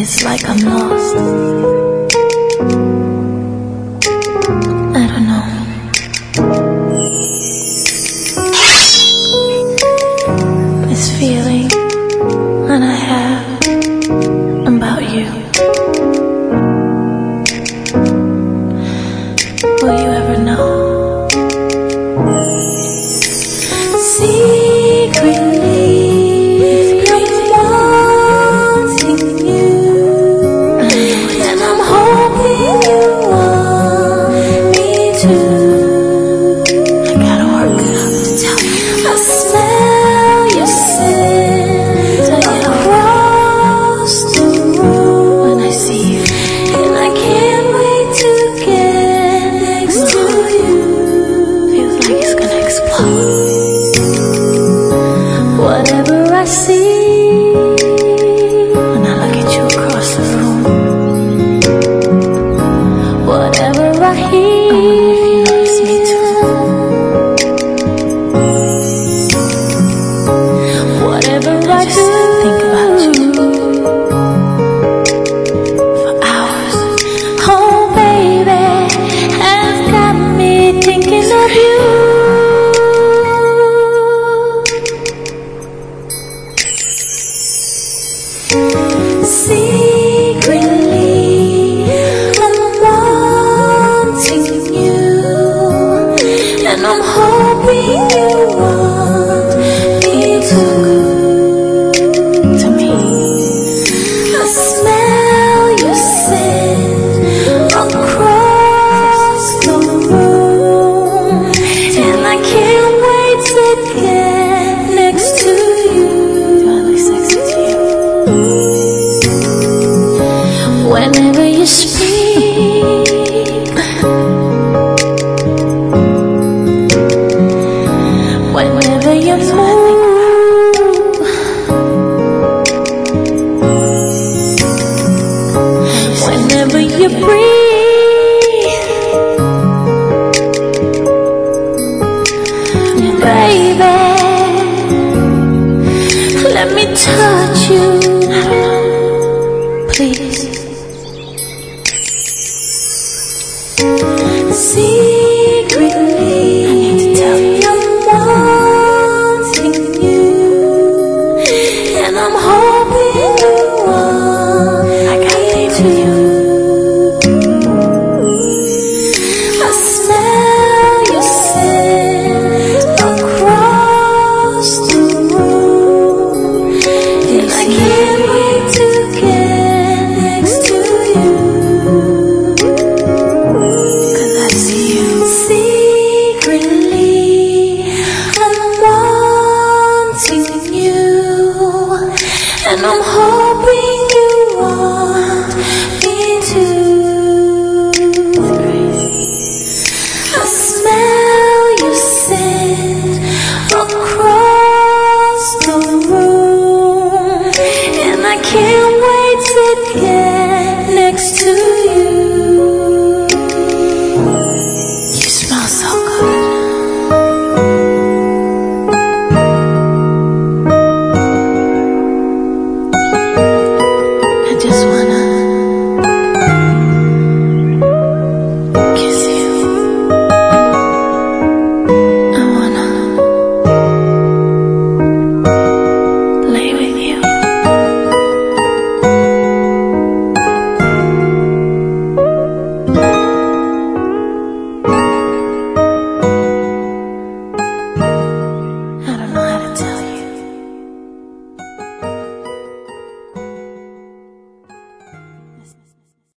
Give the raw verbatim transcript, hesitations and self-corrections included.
It's like I'm lost. I don't know. This feeling that I have about you. Will you ever know? Secretly whatever I see when I look at you across the room, whatever I hear, I wonder if you notice me too. Whatever I, I just do, think about you for hours. Oh baby, has got me thinking of you. Secretly, I'm wanting you, and I'm hoping you want me to. To me, I smell your scent across the room, and I can't wait to get next to you. Do I look sexy to you? Whenever you speak, whenever you move, whenever you breathe, baby.